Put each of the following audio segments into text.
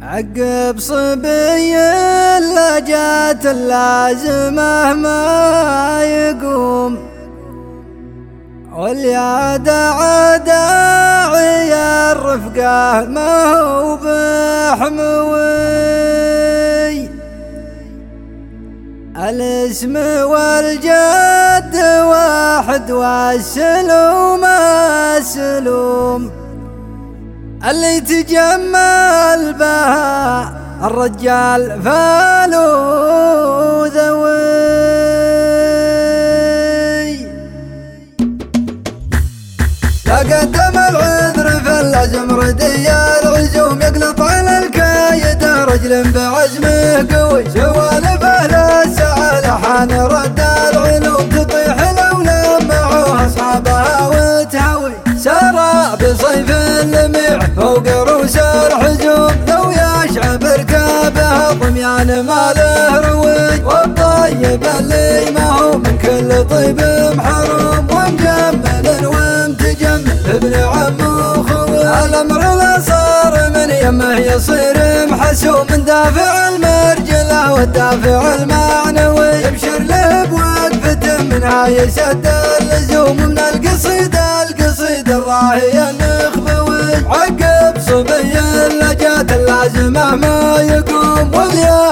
عقب صبي لا جات اللازمه ما يقوم، واليا داعي الرفقه ما هو بحموي. الاسم والجد واحد والسلوم السلوم، اللي تجمل بها الرجال فالو ذوي. لقدم العذر في الازمردي العزوم، يقلط على الكايد رجل بعزمه قوي. سوالفه للسعى لحان رد العلوم، تطيح لو لمعوها اصحابها وتهوي. سرى بصيف اللميع فوق رؤوس الحجوم، لو يشعب ركابها طميان ما له روي. والطيب اللي ما هو من كل طيب محروم، ومجمل ومتجمل ابن عم وخوي. الامر لا صار من يمه يصير محسوم، من دافع المرجله والدافع المعنوي. يبشر له بوقفته منها يسد اللزوم، من القصيده الراهي النخبوي. عقب صبي لجات اللازمه ما يقوم، واليا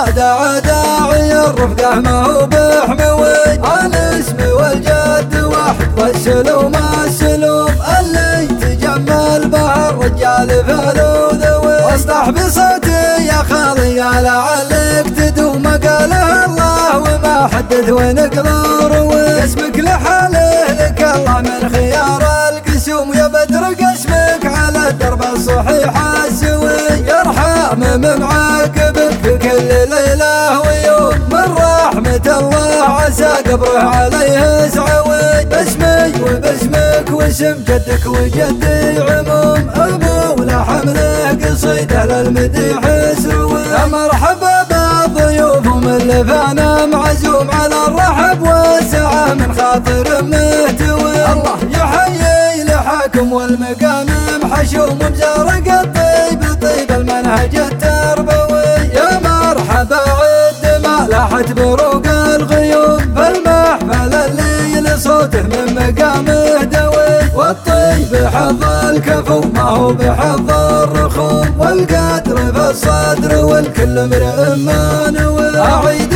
داعي الرفقه ما هو بحموي. الاسم والجد واحد والسلوم السلوم، اللي تجمل به الرجال فالو ذوي. واصدح بصوتي يا خالي لعلك تدوم، قاله الله وما حدث ونقل روي. اسمك لحاله لك الله من خيار القسوم، يا بدر قسمك على الدرب الصحيح السوي. يرحم من معاقبك في كل ليله ويوم، من رحمه الله عسى قبره عليه سعوي. باسمي وباسمك واسم جدك وجدي عموم، ابو لحمله قصيده للمديح سروي. يا مرحبا بالضيوف ومن لفانا معزوم، على الرحب والسعه من خاطر مهتوي. الله يحيي لحاكم والمقام محشوم، بزارق الطيب طيب المنهج التربوي. يا مرحبا عد ما لاحت بروق الغيوم، فالمحفل اللي لصوته من مقامه دوي. والطيب حظ الكفو ما هو بحظ الرخوم، والقدر في الصدر والكل امرئ ما نوي. اعيد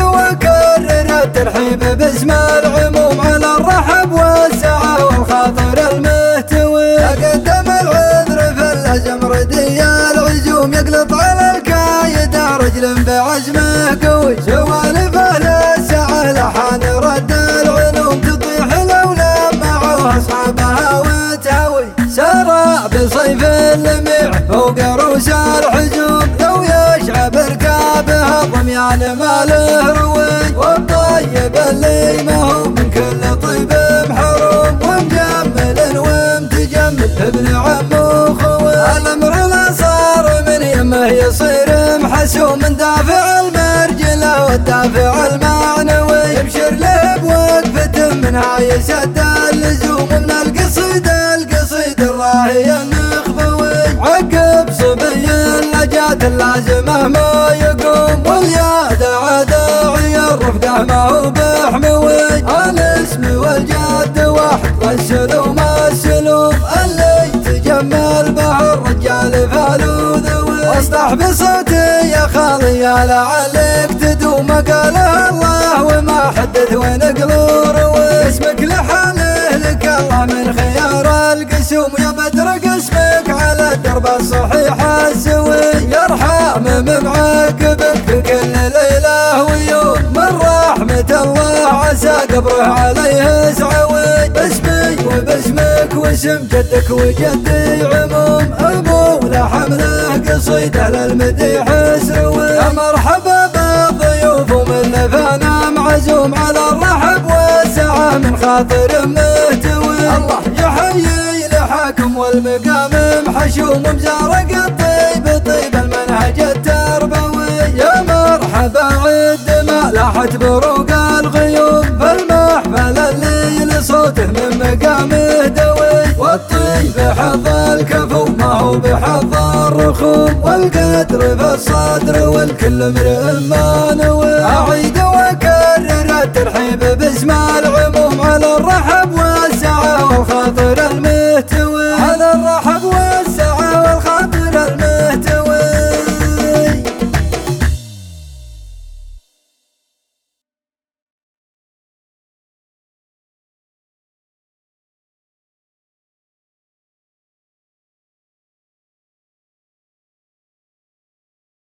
واكرر الترحيب باسم العموم، على الرحب والسعه والخاطر المهتوي. تقدم العذر في الازمردي العزوم، يقلط على الكايد رجل بعزمه قوي. سوالفه للسعه لحان رد العلوم، تطيح لو لمعوها اصحابها وتهوي. سرى بصيف اللميع فوق رؤوس الحجوم، لو يشعب ركابها طميان ما له روي. والطيب اللي ما هو من كل طيب محروم، ومجمل ومتجمل ابن عم وخوي. الامر لا صار من يمه يصير محسوم، من دافع المرجله والدافع المعنوي. يبشر له بوقفته منها يسد اللزوم، من القصيده الراهي النخبوي. عقب صبي لجات اللازمه ما يقوم، واليا داعي الرفقه ما هو بحموي. الاسم والجد واحد والسلوم السلوم، اللي تجمل به الرجال فالو ذوي. واصدح بصوتي يا خالي لعلك تدوم، قاله الله وما حدث ونقل روي. اسمك لحاله لك الله من خيار القسوم، يا بدر قسمك على الدرب الصحيح السوي. يرحم من معاقبك في كل ليله ويوم، من رحمه الله عسى قبره عليه سعوي. باسمي وباسمك واسم جدك وجدي عموم، ابو لحمله قصيده للمديح سروي. يا مرحبا بالضيوف ومن لفانا معزوم، على الرحب والسعه من خاطر مهتوي. الله يحيي لحاكم والمقام محشوم، بزارق الطيب طيب المنهج التربوي. يا مرحبا عد ما لاحت بروق الغيوم، فالمحفل اللي لصوته من مقامه دوي. والطيب حظ الكفو ما هو بحظ الرخوم. يخوم والقدر في الصدر والكل امرئ ما نوى. أعيد وأكرر الترحيب باسم العلوم